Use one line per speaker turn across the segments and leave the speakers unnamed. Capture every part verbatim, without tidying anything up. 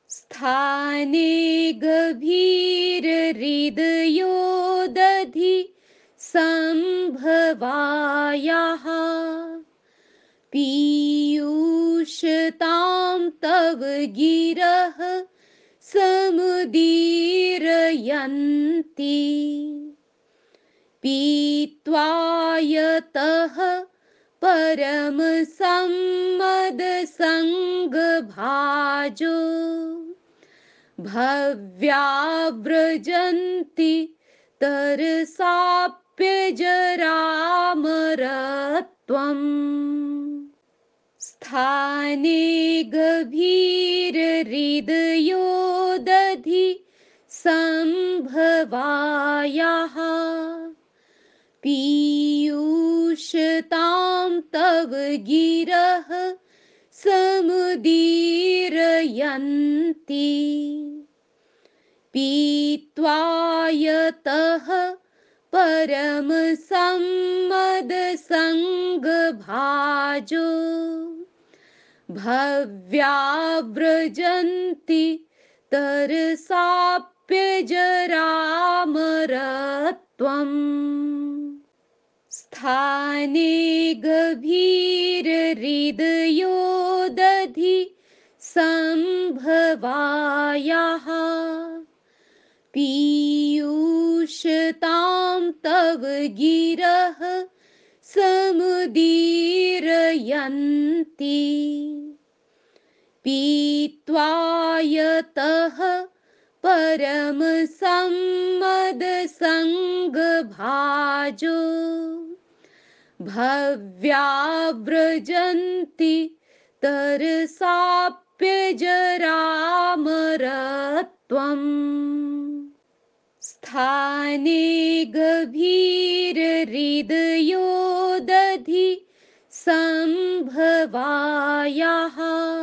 स्थाने गभीरहृदयो दधि सम्भवायाः पीयूषतां तव गिरः समुदीरयन्ति पीत्वा यतः परमसम्मदसङ्गभाजो भव्या व्रजन्ति तरसाप्यजरामरत्वम् स्थाने गभीरहृदयो दधि सम्भवायाः पीयूषतां तव गिरः समुदीरयन्ति पीत्वा यतः परमसम्मदसङ्गभाजो भव्या व्रजन्ति तरसाप्यजरामरत्वम् स्थाने गभीरहृदयो दधि सम्भवायाः पीयूषतां तव गिरः समुदीरयन्ति पीत्वा यतः परमसम्मदसङ्गभाजो भव्या व्रजन्ति तरसाप्यजरामरत्वम् स्थाने गभीरहृदयो दधि सम्भवायाः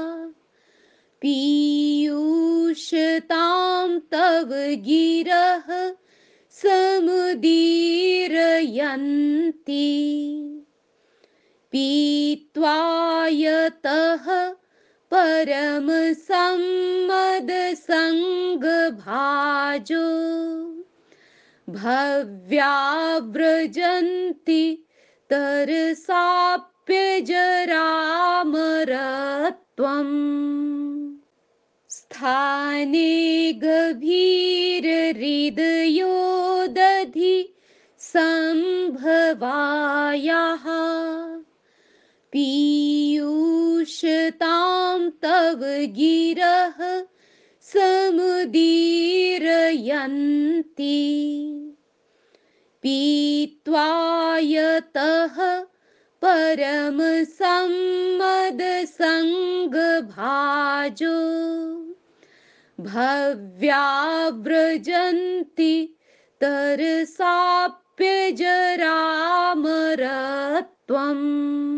पीयूषतां तव गिरः समुदीरयन्ति पीत्वा यतः परमसम्मदसङ्गभाजो भव्या व्रजन्ति तरसाप्यजरामरत्वम्। स्थाने गभीरहृदयो दधि सम्भवायाः पीयूषतां तव गिरः समुदीरयन्ति पीत्वा यतः परमसम्मदसङ्गभाजो भव्या व्रजन्ति तरसाप्यजरामरत्वम्।